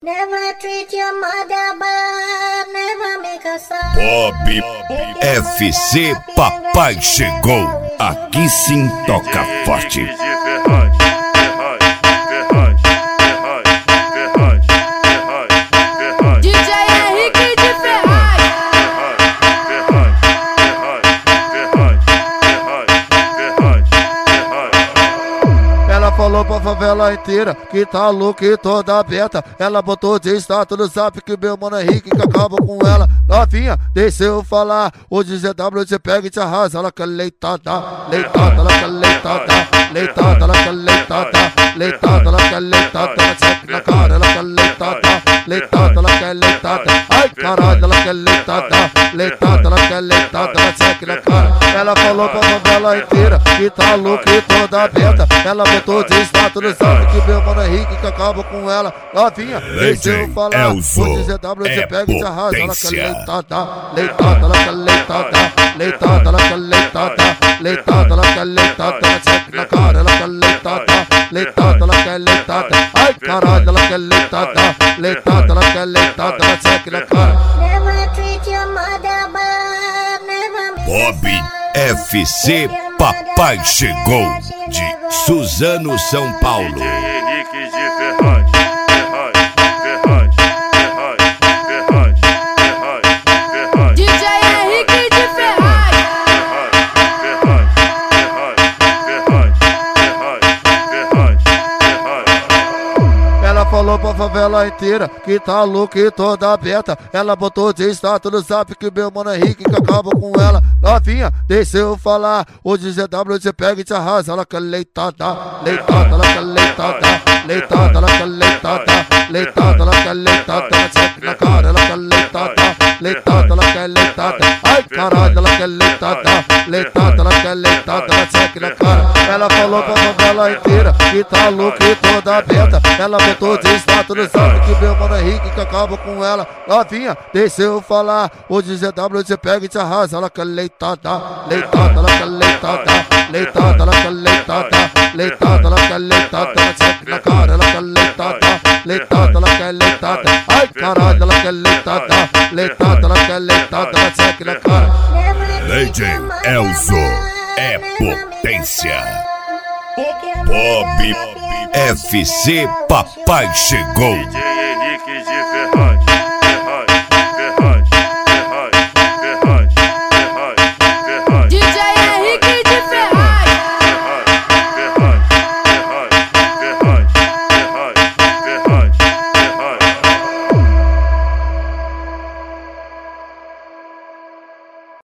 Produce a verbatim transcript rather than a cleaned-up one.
Never treat your mother bad, never make her sad. Bob F C Papai chegou, aqui sim toca forte. D J Henrique de Ferraz. Ela falou pra favela inteira que tá louca e toda aberta. Ela botou de status no zap que meu mano Henrique que acaba com ela. Novinha, deixa eu falar. Hoje Z W você pega e te arrasa. Ela quer leitada, leitada, ela quer leitada, leitada, ela quer leitada, leitada, ela quer leitada. Ela checa na cara, ela quer leitada, leitada, ela quer leitada. Ai caralho, ela quer leitada, leitada, ela quer leitada. Ela checa na cara. Ela falou pra favela inteira que tá louca e toda aberta. Ela botou de status no zap que meu mano Henrique que acaba com ela. Novinha, deixa eu falar. Hoje Z W você pega e te arrasa. Ela quer leitada, leitada, ela quer leitada, leitada, ela quer leitada, leitada, ela quer leitada. Ela checa na cara, ela quer leitada, leitada, ela quer leitada. Ai caralho, ela quer leitada, leitada, ela quer leitada. Ela checa na cara. Never treat your mother bad, never make her Bob sad. F C Papai chegou, de Suzano, São Paulo. Henrique de Ferraz, Ferraz, Ferraz, Ferraz, Ferraz, Ferraz, Ferraz. D J Henrique de Ferraz. Ferraz, Ferraz, Ferraz, Ferraz, Ferraz, Ferraz. Ela falou pra favela inteira que tá louca e toda aberta. Ela botou de status no zap que meu mano Henrique que acaba com ela. Novinha, deixa eu falar. Hoje Z W você pega e te arrasa. Ela quer leitada, leitada, ela quer leitada, leitada, ela quer leitada, leitada, ela quer leitada. Ela checa na cara, ela quer leitada, leitada, ela quer leitada. Ai caralho, ela quer leitada, leitada, ela quer leitada. Ela checa na cara. Ela falou pra favela inteira que tá louca e toda aberta. Ela botou de status no zap que meu mano Henrique que acaba com ela. Novinha, deixa eu falar. Hoje Z W você pega e te arrasa. Ela quer leitada, leitada, ela quer leitada, leitada, ela quer leitada, leitada, ela quer leitada. Ela checa na cara, ela quer leitada, leitada, ela quer leitada. Ai caralho, ela quer leitada, leitada, ela quer leitada. Ela checa na cara. Lady Elzo é potência. Bob F C Papai chegou.